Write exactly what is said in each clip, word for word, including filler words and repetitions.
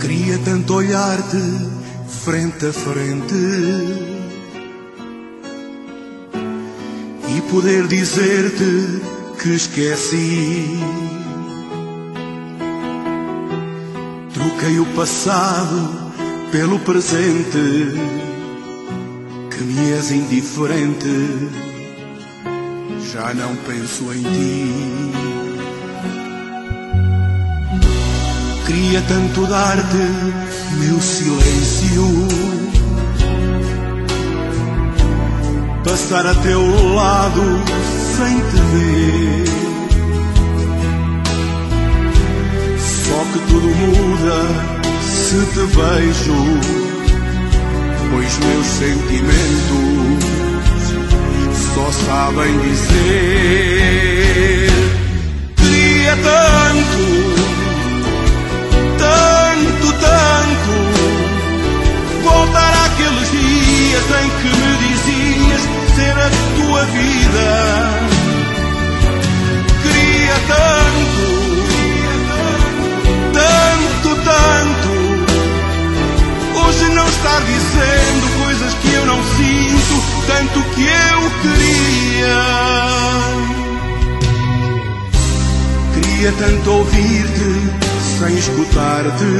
Queria tanto olhar-te frente a frente e poder dizer-te que esqueci. Troquei o passado pelo presente, que me és indiferente, já não penso em ti. Queria tanto dar-te meu silêncio, passar a teu lado sem te ver. Só que tudo muda se te vejo, pois meus sentimentos só sabem dizer: queria tanto, tanto, tanto voltar àqueles dias em que me dizias ser a tua vida. Queria tanto, tanto, tanto hoje não estar dizendo coisas que eu não sinto, tanto que eu queria. Queria tanto ouvir-te sem escutar-te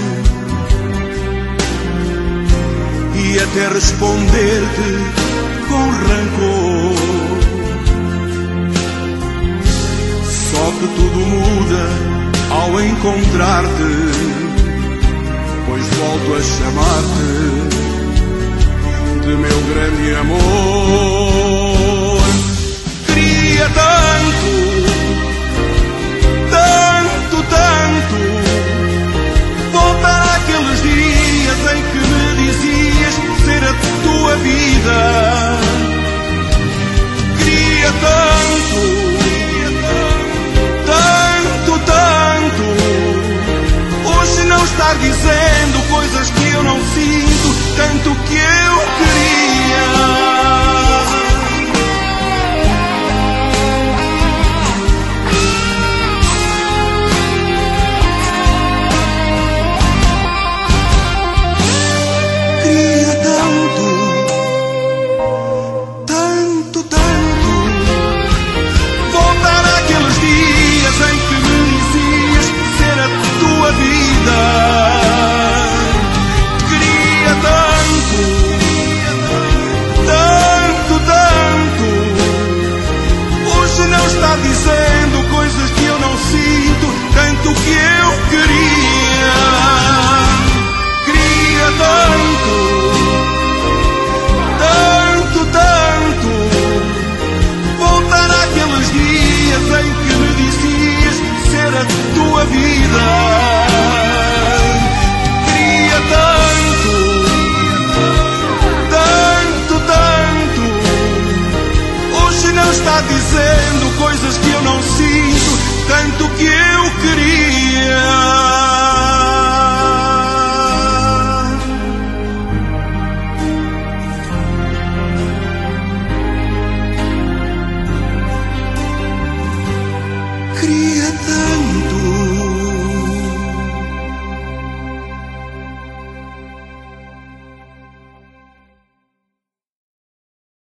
e até responder-te com rancor. Só que tudo muda ao encontrar-te, pois volto a chamar-te de meu grande amor. Queria tanto, tanto, tanto voltar àqueles dias em que me dizias ser a tua vida. Queria tanto, tanto, tanto hoje não estar dizendo coisas que eu não sinto, tanto que